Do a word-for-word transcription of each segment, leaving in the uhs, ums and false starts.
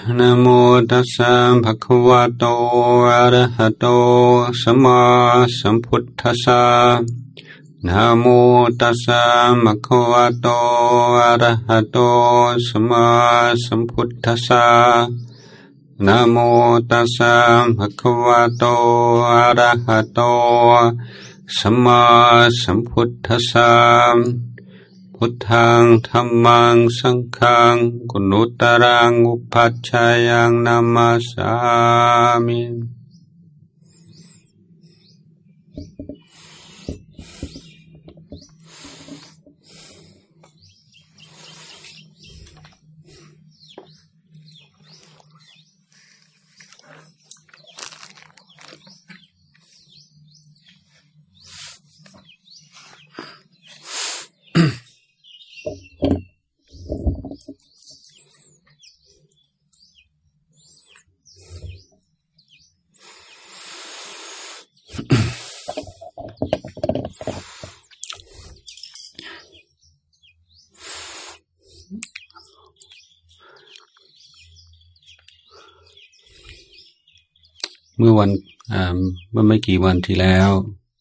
นะโมตัสสะภะคะวะโตอะระหะโตสัมมาสัมพุทธัสสะนะโมตัสสะภะคะวะโตอะระหะโตสัมมาสัมพุทธัสสะนะโมตัสสะภะคะวะโตอะระหะโตสัมมาสัมพุทธัสสะพุทธังธัมมังสังฆังกุณุตรังอุปัชฌายังนามาสามิเมื่อวันเมื่อไม่กี่วันที่แล้ว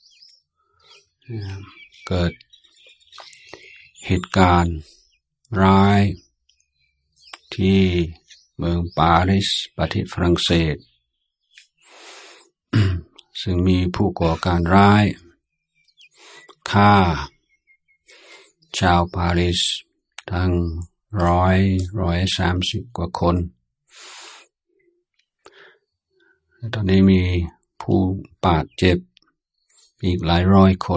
เกิดเหตุการณ์ร้ายที่เมืองปารีสประเทศฝรั่งเศส ซึ่งมีผู้ก่อการร้ายฆ่าชาวปารีสทั้งร้อยร้อยสามสิบกว่าคนตอนนี้มีผู้บาดเจ็บอีกหลายร้อยคน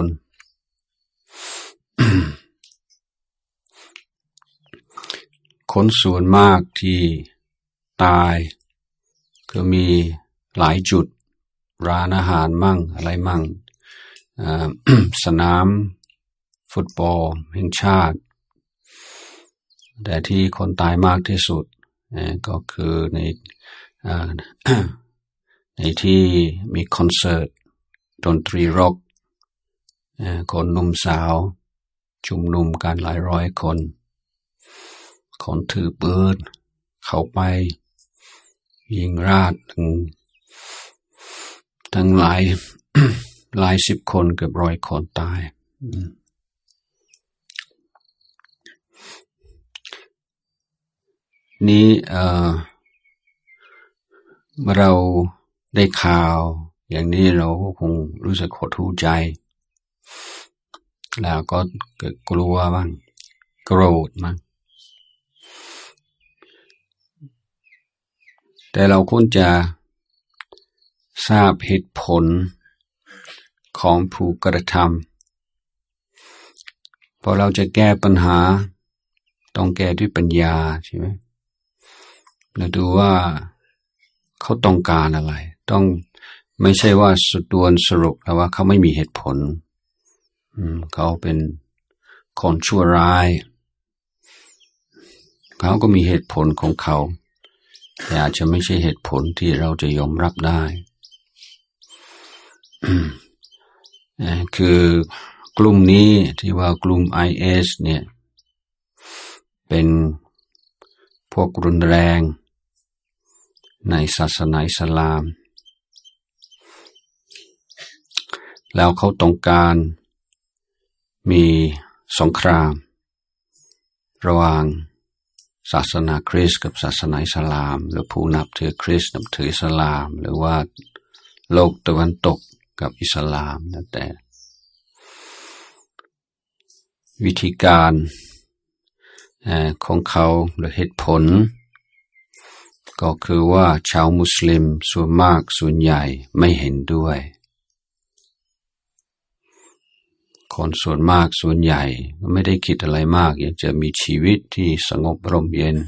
คนส่วนมากที่ตายก็มีหลายจุดร้านอาหารมั่งอะไรมั่ง สนามฟุตบอลแห่งชาติแต่ที่คนตายมากที่สุดก็คือในในที่มีคอนเสิร์ตดนตรีร็อกคนหนุ่มสาวชุมนุมกันหลายร้อยคนคนถือปืนเข้าไปยิงราดทั้งทั้งหลาย หลายสิบคนเกือบร้อยคนตายนี้เอ่อเมื่อเราได้ข่าวอย่างนี้เราก็คงรู้สึกหดหู่ใจแล้วก็เกิดกลัวบ้างโกรธบ้างแต่เราควรจะทราบเหตุผลของผู้กระทำพอเราจะแก้ปัญหาต้องแก้ด้วยปัญญาใช่ไหมเราดูว่าเขาต้องการอะไรต้องไม่ใช่ว่าสุดดวนสรุปแล้วว่าเขาไม่มีเหตุผลเขาเป็นคนชั่วร้ายเขาก็มีเหตุผลของเขาแต่อาจจะไม่ใช่เหตุผลที่เราจะยอมรับได้ คือกลุ่มนี้ที่ว่ากลุ่ม ไอ เอส เนี่ยเป็นพวกรุนแรงในศาสนาอิสลามแล้วเขาต้องการมีสงครามระหว่างศาสนาคริสต์กับศาสนาอิสลามหรือผู้นับถือคริสต์นับถืออิสลามหรือว่าโลกตะวันตกกับอิสลามนั่นแต่วิธีการของเขาหรือเหตุผลก็คือว่าชาวมุสลิมส่วนมากส่วนใหญ่ไม่เห็นด้วยคนส่วนมากส่วนใหญ่ก็ไม่ได้คิดอะไรมากอยากจะมีชีวิตที่สงบร่มเย็น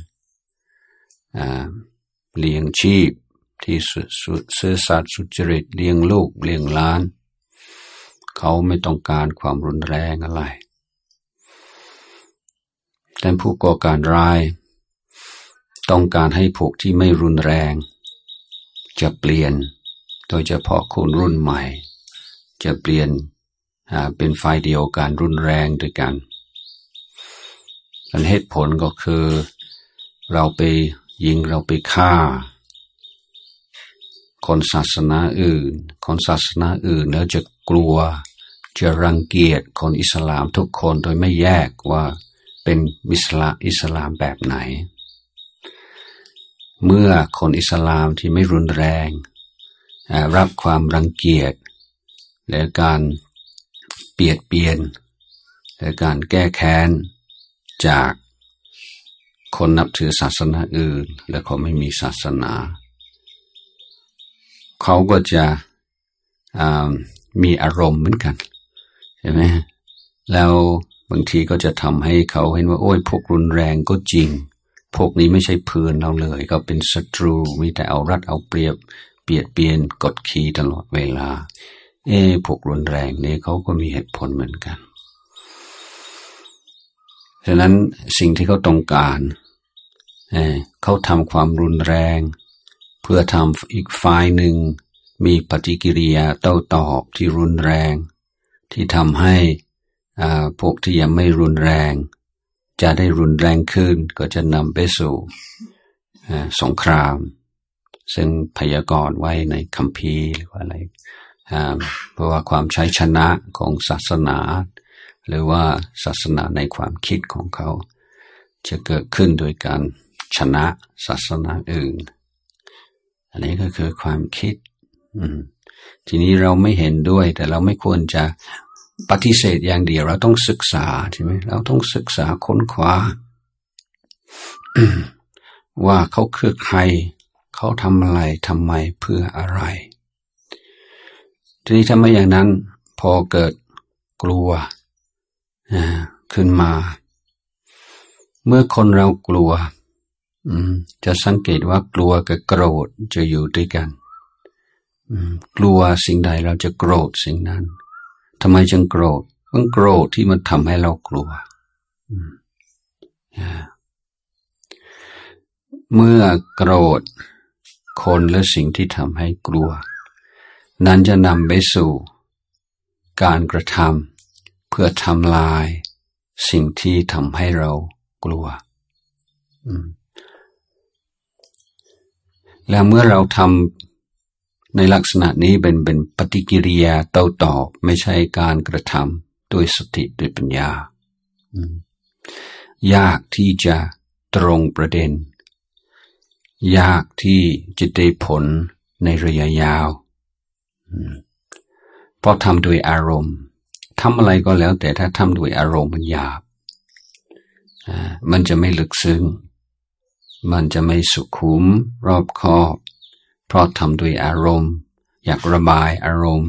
เลี้ยงชีพที่ซื่อสัตย์สุจริตเลี้ยงลูกเลี้ยงหลานเขาไม่ต้องการความรุนแรงอะไรแต่ผู้ก่อการร้ายต้องการให้พวกที่ไม่รุนแรงจะเปลี่ยนโดยเฉพาะคนรุ่นใหม่จะเปลี่ยนเป็นฝ่ายเดียวกันรุนแรงด้วยกันเหตุผลก็คือเราไปยิ่งเราไปฆ่าคนศาสนาอื่นคนศาสนาอื่นแล้วจะกลัวจะรังเกียจคนอิสลามทุกคนโดยไม่แยกว่าเป็นอิสลามอิสลามแบบไหนเมื่อคนอิสลามที่ไม่รุนแรงรับความรังเกียจและการเบียดเบียนและการแก้แค้นจากคนนับถือศาสนาอื่นและเขาไม่มีศาสนาเขาก็จะมีอารมณ์เหมือนกันใช่ไหมแล้วบางทีก็จะทำให้เขาเห็นว่าโอ้ยพวกรุนแรงก็จริงพวกนี้ไม่ใช่เพื่อนเราเลยก็เป็นศัตรูมีแต่เอารัดเอาเปรียบเบียดเบียนกดขี่ตลอดเวลาเอ้พวกรุนแรงนี่เขาก็มีเหตุผลเหมือนกันฉะนั้นสิ่งที่เขาต้องการเอ้เขาทำความรุนแรงเพื่อทำอีกฝ่ายหนึ่งมีปฏิกิริยาโต้ตอบที่รุนแรงที่ทำให้อ่าพวกที่ยังไม่รุนแรงจะได้รุนแรงขึ้นก็จะนำไปสู่สงครามซึ่งพยากรณ์ไว้ในคัมภีร์หรือว่าอะไรเพราะว่าความใช้ชนะของศาสนาหรือว่าศาสนาในความคิดของเขาจะเกิดขึ้นโดยการชนะศาสนาอื่นอันนี้ก็คือความคิดทีนี้เราไม่เห็นด้วยแต่เราไม่ควรจะปฏิเสธอย่างเดียวเราต้องศึกษาใช่ไหมเราต้องศึกษาค้นคว้า ว่าเขาคือใครเขาทำอะไรทำไมเพื่ออะไรทีนี้ถ้าไม่อย่างนั้นพอเกิดกลัวขึ้นมาเมื่อคนเรากลัวจะสังเกตว่ากลัวกับโกรธจะอยู่ด้วยกันกลัวสิ่งใดเราจะโกรธสิ่งนั้นทำไมจึงโกรธต้องโกรธที่มันทำให้เรากลัวเมื่อโกรธคนและสิ่งที่ทำให้กลัวนั้นจะนำไปสู่การกระทำเพื่อทำลายสิ่งที่ทำให้เรากลัวและเมื่อเราทำในลักษณะนี้เป็นเป็นปฏิกิริยาโต้ตอบไม่ใช่การกระทำด้วยสติด้วยปัญญายากที่จะตรงประเด็นยากที่จะได้ผลในระยะยาวเพราะทำด้วยอารมณ์ทำอะไรก็แล้วแต่ถ้าทำด้วยอารมณ์มันหยาบมันจะไม่ลึกซึ้งมันจะไม่สุขุมรอบคอบเพราะทำด้วยอารมณ์อยากระบายอารมณ์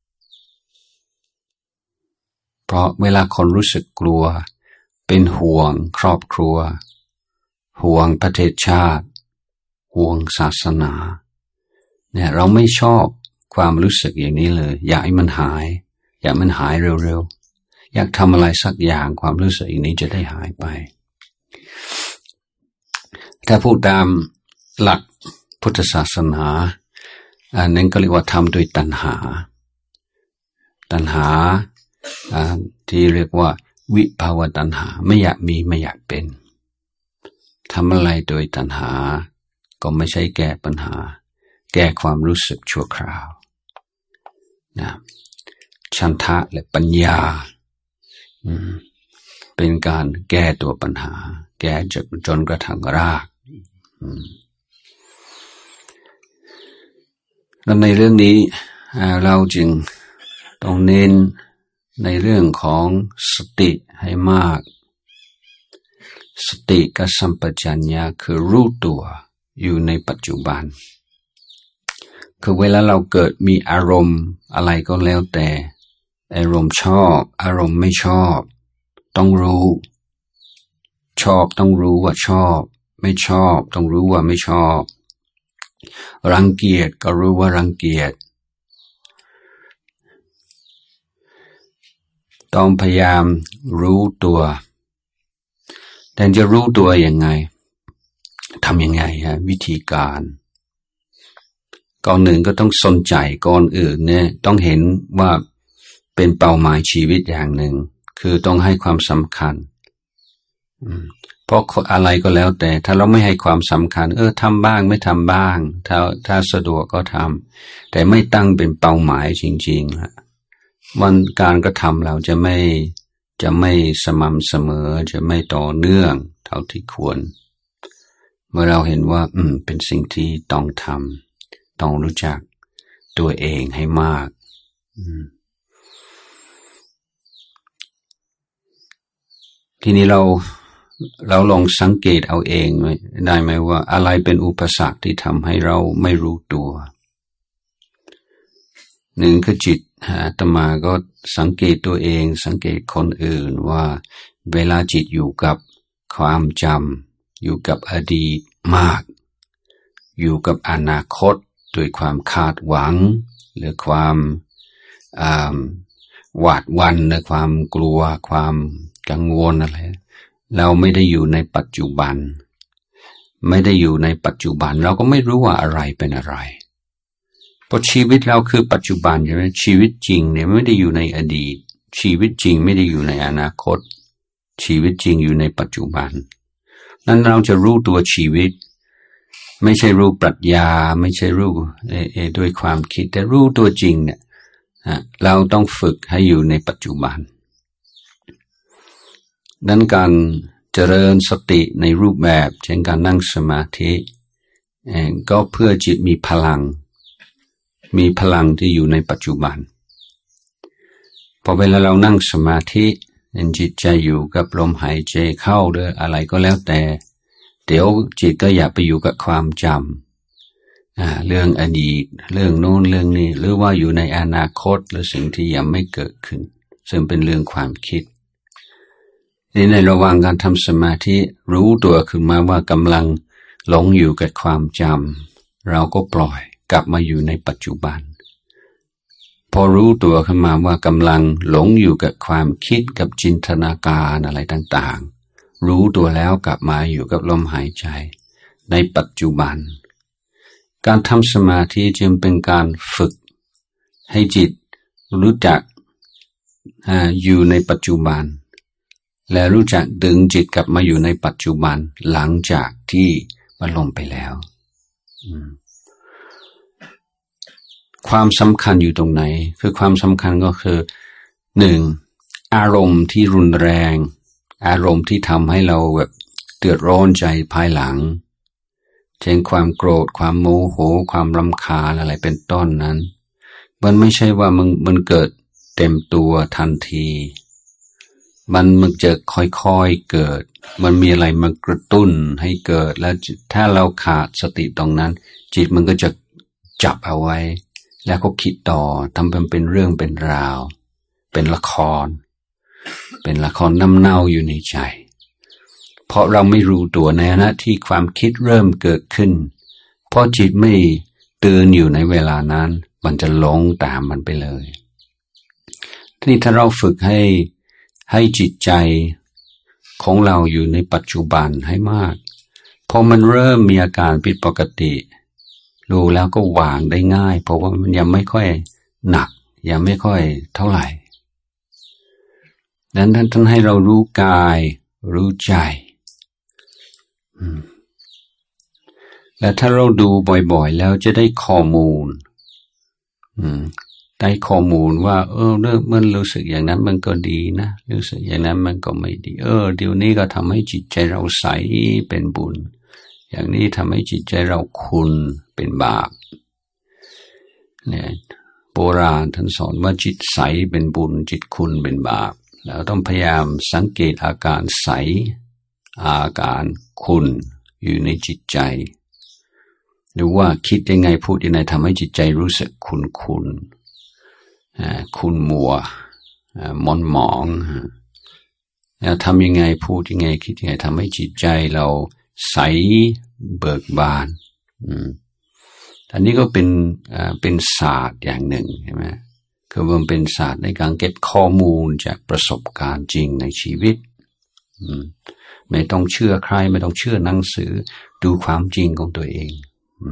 เพราะเวลาคนรู้สึกกลัวเป็นห่วงครอบครัวห่วงประเทศชาติห่วงศาสนาเนี่ยเราไม่ชอบความรู้สึกอย่างนี้เลยอยากให้มันหายอยากมันหายเร็วๆอยากทำอะไรสักอย่างความรู้สึกอย่างนี้จะได้หายไปถ้าพูดตามหลักพุทธศาสนาอันนั้นก็เรียกว่าทำโดยตัณหาตัณหาที่เรียกว่าวิภาวตัณหาไม่อยากมีไม่อยากเป็นทำอะไรโดยตัณหาก็ไม่ใช่แก้ปัญหาแก้ความรู้สึกชั่วคราวนะฉันทะและปัญญาเป็นการแก้ตัวปัญหาแก้จนจนกระทั่งรากแล้วในเรื่องนี้เราจึงต้องเน้นในเรื่องของสติให้มากสติกับสัมปชัญญะคือรู้ตัวอยู่ในปัจจุบันคือเวลาเราเกิดมีอารมณ์อะไรก็แล้วแต่อารมณ์ชอบอารมณ์ไม่ชอบต้องรู้ชอบต้องรู้ว่าชอบไม่ชอบต้องรู้ว่าไม่ชอบรังเกียจก็รู้ว่ารังเกียจต้องพยายามรู้ตัวแต่จะรู้ตัวยังไงทำยังไงฮะวิธีการก่อนหนึ่งก็ต้องสนใจก่อนอื่นเนี่ยต้องเห็นว่าเป็นเป้าหมายชีวิตอย่างหนึ่งคือต้องให้ความสำคัญเพราะอะไรก็แล้วแต่ถ้าเราไม่ให้ความสำคัญเออทำบ้างไม่ทำบ้างถ้าถ้าสะดวกก็ทำแต่ไม่ตั้งเป็นเป้าหมายจริงๆฮะวันการกระทำเราจะไม่จะไม่สม่ำเสมอจะไม่ต่อเนื่องเท่าที่ควรเมื่อเราเห็นว่าอืมเป็นสิ่งที่ต้องทำต้องรู้จักตัวเองให้มากอืมทีนี้เราเราลองสังเกตเอาเองได้ไหมว่าอะไรเป็นอุปสรรคที่ทำให้เราไม่รู้ตัวหนึ่งคือจิตอาตมาก็สังเกตตัวเองสังเกตคนอื่นว่าเวลาจิตอยู่กับความจำอยู่กับอดีตมากอยู่กับอนาคตด้วยความคาดหวังหรือความหวาดหวั่นหรือความกลัวความกังวลอะไรเราไม่ได้อยู่ในปัจจุบันไม่ได้อยู่ในปัจจุบันเราก็ไม่รู้ว่าอะไรเป็นอะไรเพราะชีวิตเราคือปัจจุบันใช่ไหมชีวิตจริงเนี่ยไม่ได้อยู่ในอดีตชีวิตจริงไม่ได้อยู่ในอนาคตชีวิตจริงอยู่ในปัจจุบันนั้นเราจะรู้ตัวชีวิตไม่ใช่รู้ปรัชญาไม่ใช่รู้เอเอด้วยความคิดแต่รู้ตัวจริงเนี่ยเราต้องฝึกให้อยู่ในปัจจุบันดังการเจริญสติในรูปแบบเช่นการนั่งสมาธิก็เพื่อจิตมีพลังมีพลังที่อยู่ในปัจจุบันพอเวลาเรานั่งสมาธิจิตใจอยู่กับลมหายใจเข้าหรืออะไรก็แล้วแต่เดี๋ยวจิตก็อย่าไปอยู่กับความจำเรื่องอดีตเรื่องโน้นเรื่องนี้หรือว่าอยู่ในอนาคตหรือสิ่งที่ยังไม่เกิดขึ้นซึ่งเป็นเรื่องความคิดในระหว่างการทำสมาธิรู้ตัวขึ้นมาว่ากำลังหลงอยู่กับความจำเราก็ปล่อยกลับมาอยู่ในปัจจุบันพอรู้ตัวขึ้นมาว่ากำลังหลงอยู่กับความคิดกับจินตนาการอะไรต่างๆรู้ตัวแล้วกลับมาอยู่กับลมหายใจในปัจจุบันการทำสมาธิจึงเป็นการฝึกให้จิตรู้จัก อ, อยู่ในปัจจุบันและรู้จักดึงจิตกลับมาอยู่ในปัจจุบันหลังจากที่มันลงไปแล้วความสำคัญอยู่ตรงไหนคือความสำคัญก็คือหนึ่งอารมณ์ที่รุนแรงอารมณ์ที่ทำให้เราแบบเดือดร้อนใจภายหลังเช่นความโกรธความโมโหความรำคาญอะไรเป็นต้นนั้นมันไม่ใช่ว่ามันมันเกิดเต็มตัวทันทีมันมันจะค่อยๆเกิดมันมีอะไรมากระตุ้นให้เกิดแล้วถ้าเราขาดสติตรงนั้นจิตมันก็จะจับเอาไว้แล้วก็คิดต่อทำเป็นเป็นเรื่องเป็นราวเป็นละครเป็นละครน้ำเน่าอยู่ในใจเพราะเราไม่รู้ตัวในขณะที่ความคิดเริ่มเกิดขึ้นเพราะจิตไม่ตื่นอยู่ในเวลานั้นมันจะหลงตามมันไปเลยทีนี้ถ้าเราฝึกให้ให้จิตใจของเราอยู่ในปัจจุบันให้มากพอมันเริ่มมีอาการผิดปกติรู้แล้วก็วางได้ง่ายเพราะว่ามันยังไม่ค่อยหนักยังไม่ค่อยเท่าไหร่ดังนั้นท่านให้เรารู้กายรู้ใจและถ้าเราดูบ่อยๆแล้วจะได้ข้อมูลได้ข้อมูลว่าเออเรื่องมันรู้สึกอย่างนั้นมันก็ดีนะรู้สึกอย่างนั้นมันก็ไม่ดีเออเดี๋ยวนี้ก็ทำให้จิตใจเราใสเป็นบุญอย่างนี้ทำให้จิตใจเราคุณเป็นบาปเนี่ยโบราณท่านสอนว่าจิตใสเป็นบุญจิตคุณเป็นบาปแล้วต้องพยายามสังเกตอาการใสอาการคุณอยู่ในจิตใจหรือว่าคิดยังไงพูดยังไงทำให้จิตใจรู้สึกคุณคุณคุณมัวมนหมองแล้วทำยังไงพูดยังไงคิดยังไงทำให้จิตใจเราใสเบิกบานอันนี้ก็เป็นเป็นศาสตร์อย่างหนึ่งใช่ไหมคือมันเป็นศาสตร์ในการเก็บข้อมูลจากประสบการณ์จริงในชีวิตไม่ต้องเชื่อใครไม่ต้องเชื่อหนังสือดูความจริงของตัวเอง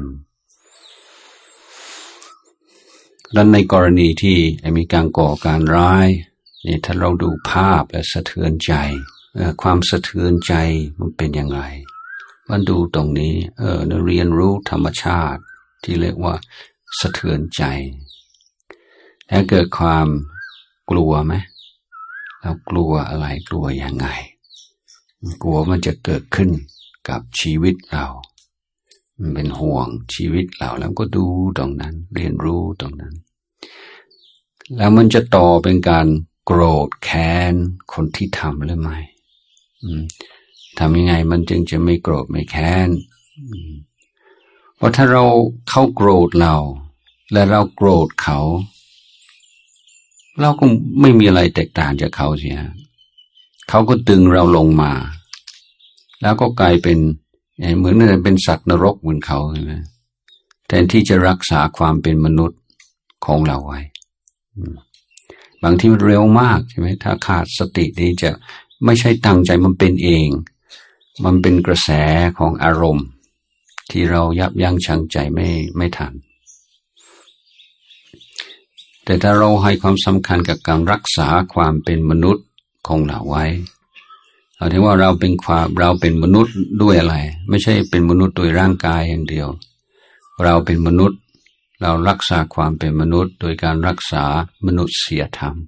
และในกรณีที่มีการก่อการร้ายเนี่ยถ้าเราดูภาพและสะเทือนใจความสะเทือนใจมันเป็นยังไงมันดูตรงนี้เออเรียนรู้ธรรมชาติที่เรียกว่าสะเทือนใจแล้วเกิดความกลัวไหมเรากลัวอะไรกลัวยังไงกลัวมันจะเกิดขึ้นกับชีวิตเรามันเป็นห่วงชีวิตเราแล้วก็ดูตรงนั้นเรียนรู้ตรงนั้นแล้วมันจะต่อเป็นการโกรธแค้นคนที่ทำหรือไม่ทำยังไงมันจึงจะไม่โกรธไม่แค้นเพราะถ้าเราเขาโกรธเราและเราโกรธเขาเราก็ไม่มีอะไรแตกต่างจากเขาเสียเขาก็ดึงเราลงมาแล้วก็กลายเป็นเหมือนเป็นสัตว์นรกเหมือนเขาใช่ไหมแทนที่จะรักษาความเป็นมนุษย์ของเราไว้บางทีมันเร็วมากใช่ไหมถ้าขาดสตินี่จะไม่ใช่ตั้งใจมันเป็นเองมันเป็นกระแสของอารมณ์ที่เรายับยั้งชั่งใจไม่ไม่ทันแต่ถ้าเราให้ความสำคัญกับการรักษาความเป็นมนุษย์ของเราไว้เราถือว่าเราเป็นความเราเป็นมนุษย์ด้วยอะไรไม่ใช่เป็นมนุษย์โดยร่างกายอย่างเดียวเราเป็นมนุษย์เรารักษาความเป็นมนุษย์โดยการรักษามนุษยธรรม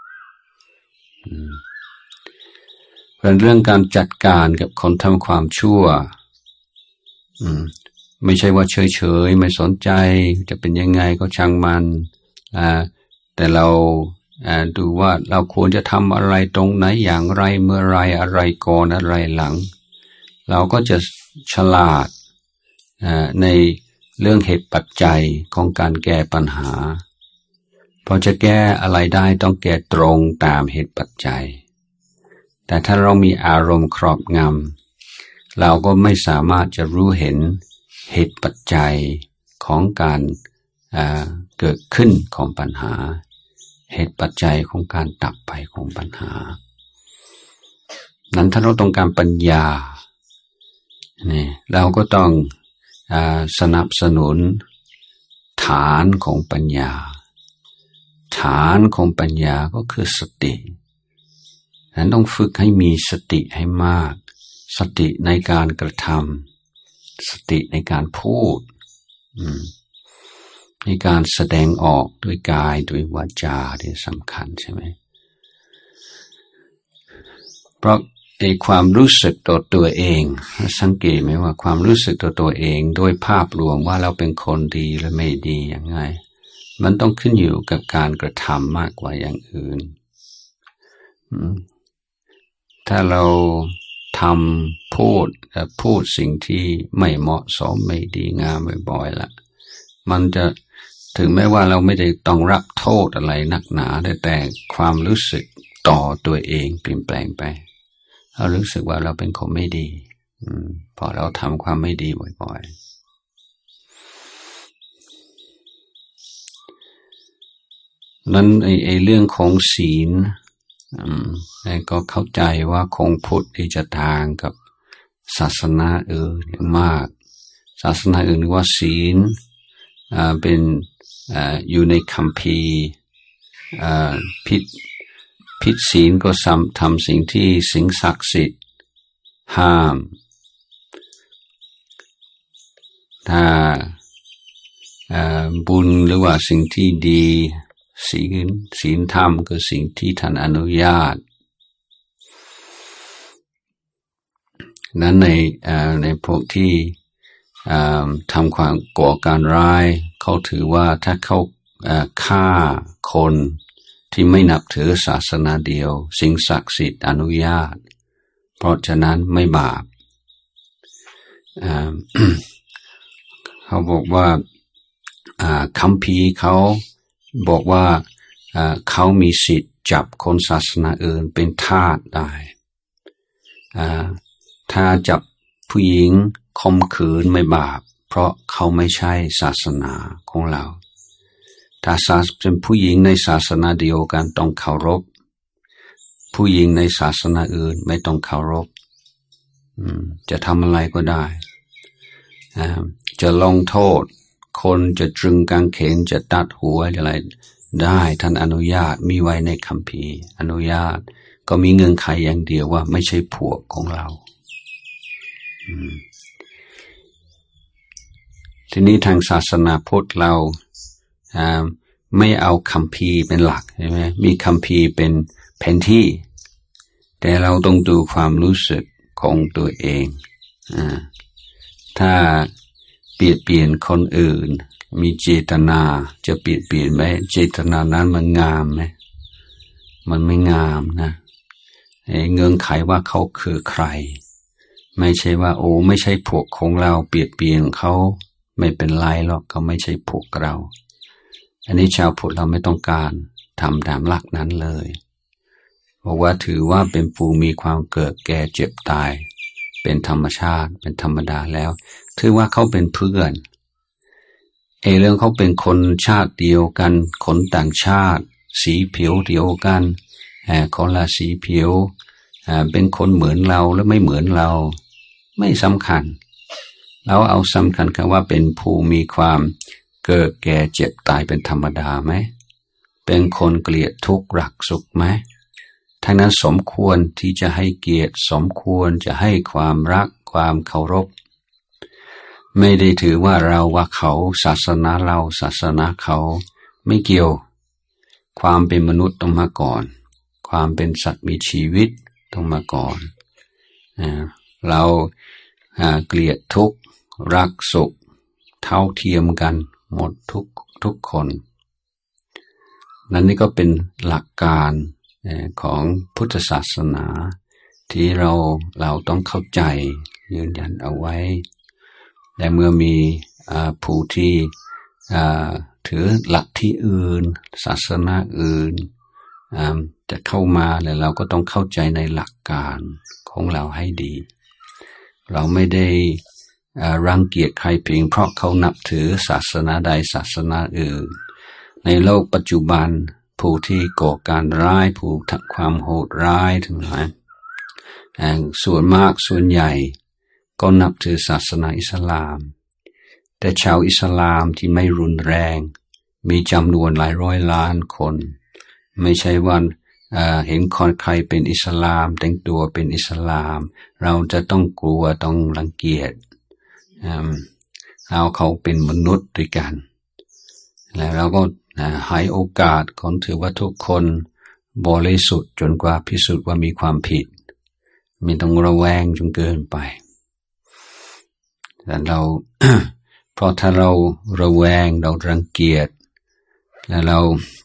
เป็นเรื่องการจัดการกับคนทำความชั่วไม่ใช่ว่าเฉยๆไม่สนใจจะเป็นยังไงก็ช่างมันแต่เราดูว่าเราควรจะทำอะไรตรงไหนอย่างไรเมื่อไรอะไรก่อนอะไรหลังเราก็จะฉลาดในเรื่องเหตุปัจจัยของการแก้ปัญหาพอจะแก้อะไรได้ต้องแก้ตรงตามเหตุปัจจัยแต่ถ้าเรามีอารมณ์ครอบงำเราก็ไม่สามารถจะรู้เห็นเหตุปัจจัยของการเกิดขึ้นของปัญหาเหตุปัจจัยของการดับไปของปัญหานั้นถ้าเราต้องการปัญญาเนี่ยเราก็ต้องสนับสนุนฐานของปัญญาฐานของปัญญาก็คือสตินั้นต้องฝึกให้มีสติให้มากสติในการกระทำสติในการพูดในการแสดงออกด้วยกายด้วยวาจาที่สำคัญใช่ไหมเพราะไอ้ความรู้สึกตัวตัวเองสังเกตไหมว่าความรู้สึกตัวตัวเองโดยภาพรวมว่าเราเป็นคนดีหรือไม่ดียังไงมันต้องขึ้นอยู่กับการกระทำมากกว่าอย่างอื่นถ้าเราทำพูดพูดสิ่งที่ไม่เหมาะสมไม่ดีงามบ่อยๆละมันจะถึงแม้ว่าเราไม่ได้ต้องรับโทษอะไรนักหนาแต่ความรู้สึกต่อตัวเองเปลี่ยนแปลงไปเรารู้สึกว่าเราเป็นคนไม่ดีอืมพอเราทำความไม่ดีบ่อยๆนั้นไอ้ไอ้เรื่องของศีลอืมก็เข้าใจว่าคงพุทธที่จะทางกับศาสนาอื่นมากศาสนาอื่นว่าศีลอ่าเป็นอ่าอยู่ในคัมภีร์อ่าผิดผิดศีลก็ทำสิ่งที่สิ่งศักดิ์สิทธิ์ห้ามถ้าบุญหรือว่าสิ่งที่ดีศีลศีลธรรมคือสิ่งที่ท่านอนุญาตนั้นในในพวกที่ทำความก่อการร้ายเขาถือว่าถ้าเขาฆ่าคนที่ไม่นับถือศาสนาเดียวสิ่งศักดิ์สิทธิ์อนุญาตเพราะฉะนั้นไม่บาป เขาบอกว่าคัมภีร์เขาบอกว่าเขามีสิทธิ์จับคนศาสนาอื่นเป็นทาสได้ถ้าจับผู้หญิงข่มขืนไม่บาปเพราะเขาไม่ใช่ศาสนาของเราถ้าเป็นผู้หญิงในศาสนาเดียวกันต้องเคารพผู้หญิงในศาสนาอื่นไม่ต้องเคารพจะทำอะไรก็ได้จะลงโทษคนจะตรึงกางเขนจะตัดหัวอะไรได้ท่านอนุญาตมีไว้ในคัมภีร์อนุญาตก็มีเงื่อนไขอย่างเดียวว่าไม่ใช่พวกของเราทีนี้ทางศาสนาพุทธเราไม่เอาคัมภีร์เป็นหลักใช่ไหมมีคัมภีร์เป็นแผนที่แต่เราต้องดูความรู้สึกของตัวเองอ่าถ้าเปลี่ยนเปลี่ยนคนอื่นมีเจตนาจะเปลี่ยนเปลี่ยนไหมเจตนานั้นมันงามไหมมันไม่งามนะเงื่อนไขว่าเขาคือใครไม่ใช่ว่าโอ้ไม่ใช่พวกของเราเปลี่ยนเปลี่ยนเขาไม่เป็นไรหรอกเขาไม่ใช่พวกเราอันนี้ชาวพุทธเราไม่ต้องการทำตามหลักนั้นเลยเพราะว่าถือว่าเป็นผู้มีความเกิดแก่เจ็บตายเป็นธรรมชาติเป็นธรรมดาแล้วถือว่าเขาเป็นเพื่อนเอเรื่องเขาเป็นคนชาติเดียวกันคนต่างชาติสีผิวเดียวกันคนละสีผิวเป็นคนเหมือนเราหรือไม่เหมือนเราไม่สำคัญเราเอาสำคัญคือว่าเป็นผู้มีความเกิดแก่เจ็บตายเป็นธรรมดาไหมเป็นคนเกลียดทุกข์รักสุขไหมทั้งนั้นสมควรที่จะให้เกียรติสมควรจะให้ความรักความเคารพไม่ได้ถือว่าเราว่าเขาศาสนาเราศาสนาเขาไม่เกี่ยวความเป็นมนุษย์ต้องมาก่อนความเป็นสัตว์มีชีวิตต้องมาก่อนเราเกลียดทุกข์รักสุขเท่าเทียมกันหมดทุกทุกคนนั่นนี่ก็เป็นหลักการของพุทธศาสนาที่เราเราต้องเข้าใจยืนยันเอาไว้และเมื่อมีผู้ที่ถือหลักที่อื่นศาสนาอื่นจะเข้ามาแล้วเราก็ต้องเข้าใจในหลักการของเราให้ดีเราไม่ได้รังเกียจใครเพียงเพราะเขานับถือศาสนาใดศาสนาอื่นในโลกปัจจุบันผู้ที่ก่อการร้ายผู้ทำความโหดร้ายทั้งหลายส่วนมากส่วนใหญ่ก็นับถือศาสนาอิสลามแต่ชาวอิสลามที่ไม่รุนแรงมีจำนวนหลายร้อยล้านคนไม่ใช่ว่าเห็นคนใครเป็นอิสลามแต่งตัวเป็นอิสลามเราจะต้องกลัวต้องรังเกียจเอาเขาเป็นมนุษย์ด้วยกันแล้วเราก็ให้โอกาสคนถือว่าทุกคนบริสุทธิ์จนกว่าพิสูจน์ว่ามีความผิดไม่ต้องระแวงจนเกินไปแต่เรา เพราะถ้าเราระแวงเรารังเกียจแล้วเรา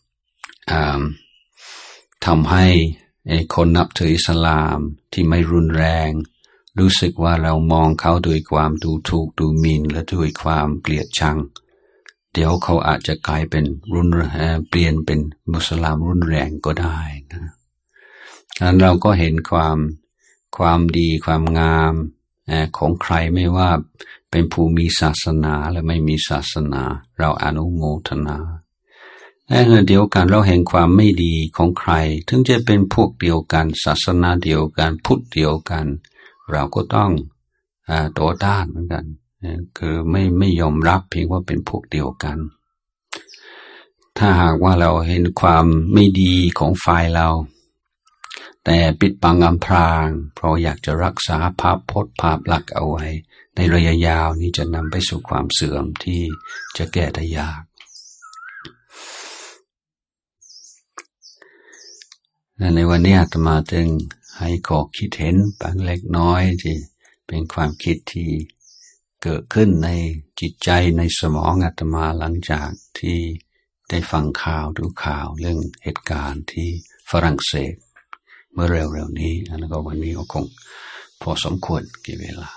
ทำให้คนนับถืออิสลามที่ไม่รุนแรงรู้สึกว่าเรามองเขาด้วยความดูถูกดูหมิ่นและด้วยความเกลียดชังเดี๋ยวเขาอาจจะกลายเป็นรุนแรงเปลี่ยนเป็นมุสลิมรุนแรงก็ได้นะฉะนั้นเราก็เห็นความความดีความงามของใครไม่ว่าเป็นผู้มีศาสนาและไม่มีศาสนาเราอนุโมทนาและเดียวกันเราเห็นความไม่ดีของใครถึงจะเป็นพวกเดียวกันศาสนาเดียวกันพุทธเดียวกันเราก็ต้องต่อต้านเหมือนกันคือไม่ไม่ยอมรับเพียงว่าเป็นพวกเดียวกันถ้าหากว่าเราเห็นความไม่ดีของฝ่ายเราแต่ปิดบังอำพรางเพราะอยากจะรักษาภาพพจน์ภาพลักษณ์เอาไว้ในระยะยาวนี้จะนำไปสู่ความเสื่อมที่จะแก้ได้ยากในวันนี้อาตมาจึงให้ข้อคิดเห็นบางเล็กน้อยที่เป็นความคิดที่เกิดขึ้นในจิตใจในสมองอาตมาหลังจากที่ได้ฟังข่าวดูข่าวเรื่องเหตุการณ์ที่ฝรั่งเศสเมื่อเร็วๆนี้แล้วก็วันนี้ก็คงพอสมควรกี่เวลา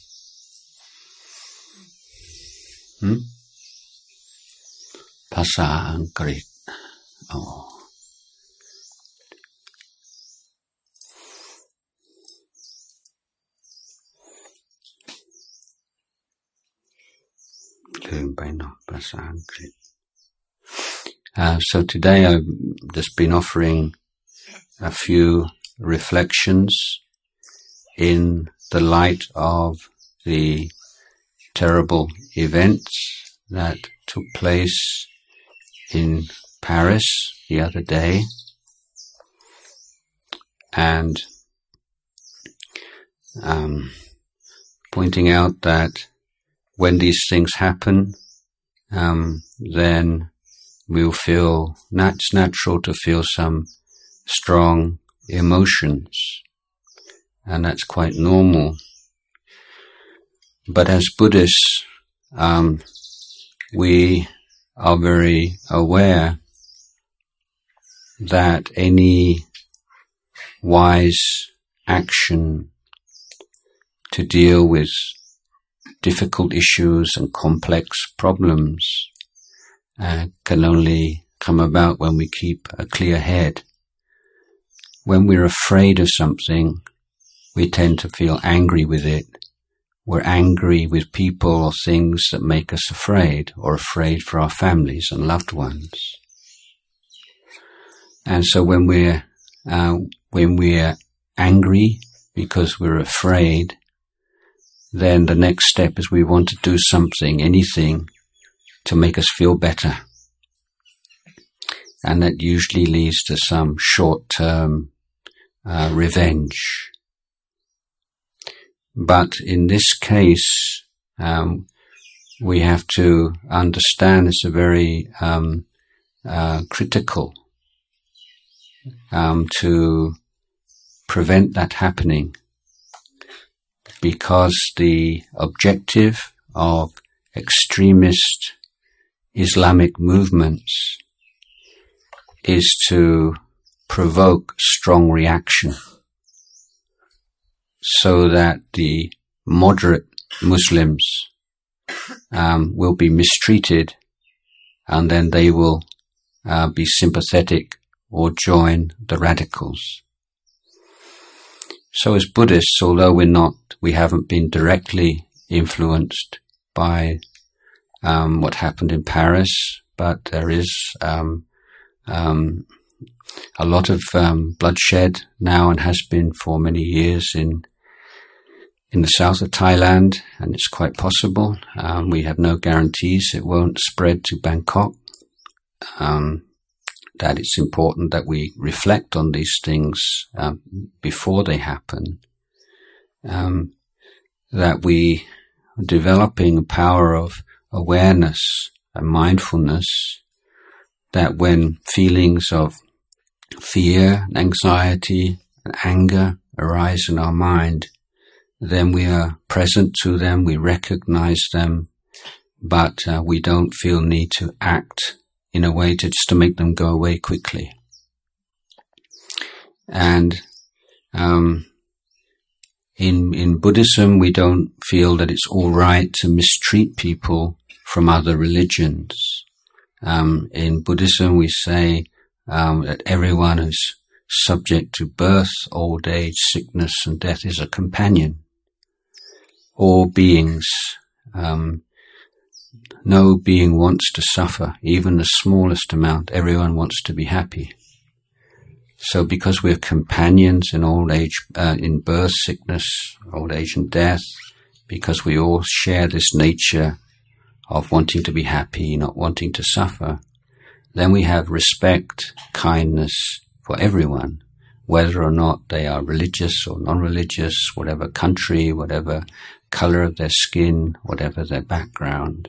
ภาษาอังกฤษอ๋อลืมไปเนาะภาษาอังกฤษ Uh, so today I've just been offering a few reflections in the light of the terrible events that took place in Paris the other day. and um, pointing out that when these things happen, um, then we'll feel, it's natural to feel some strong emotions, and that's quite normal. But as Buddhists, um, we are very aware that any wise action to deal with difficult issues and complex problems uh, can only come about when we keep a clear head. When we're afraid of something, we tend to feel angry with it. We're angry with people or things that make us afraid, or afraid for our families and loved ones. And so when we're uh, when we're angry because we're afraid, then the next step is we want to do something, anything, to make us feel better. And that usually leads to some short-term uh, revenge. But in this case, um, we have to understand it's a very um, uh, critical um, to prevent that happening, because the objective of extremist Islamic movements is to provoke strong reaction, so that the moderate Muslims um, will be mistreated, and then they will uh, be sympathetic or join the radicals. So as Buddhists, although we're not, we haven't been directly influenced by um, what happened in Paris, but there is um, um, a lot of um, bloodshed now, and has been for many years in in the south of Thailand, and it's quite possible. Um, we have no guarantees it won't spread to Bangkok. Um, that it's important that we reflect on these things um, before they happen. Um, that we are developing a power of awareness and mindfulness, that when feelings of fear, anxiety, and anger arise in our mind, then we are present to them, we recognize them, but uh, we don't feel need to act in a way to just to make them go away quickly. And um, in in Buddhism, we don't feel that it's all right to mistreat people from other religions. Um, in Buddhism, we say um, that everyone who's subject to birth, old age, sickness, and death is a companion. All beings, um, no being wants to suffer, even the smallest amount. Everyone wants to be happy. So because we're companions in old age, uh, in birth, sickness, old age and death, because we all share this nature of wanting to be happy, not wanting to suffer, then we have respect, kindness for everyone, whether or not they are religious or non-religious, whatever country, whatever color of their skin, whatever their background.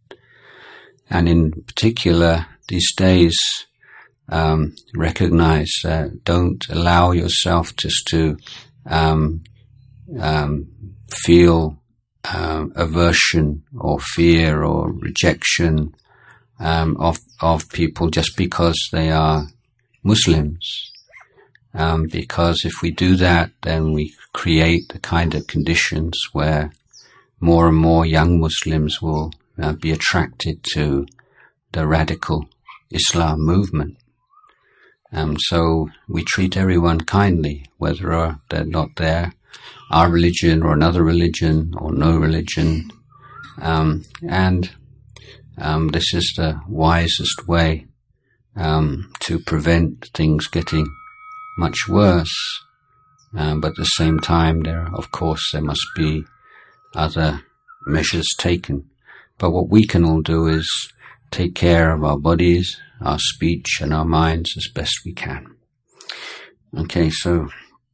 And in particular, these days, um, recognize, uh, don't allow yourself just to um, um, feel um, aversion or fear or rejection um, of of people just because they are Muslims. Um, because if we do that, then we create the kind of conditions where more and more young Muslims will uh, be attracted to the radical Islam movement. Um, so we treat everyone kindly, whether they're not there, our religion or another religion or no religion. Um, and um, this is the wisest way um, to prevent things getting much worse. Um, but at the same time, there, of course, there must be other measures taken. But what we can all do is take care of our bodies, our speech, and our minds as best we can. Okay, so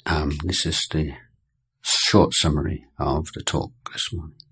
um, this is the short summary of the talk this morning.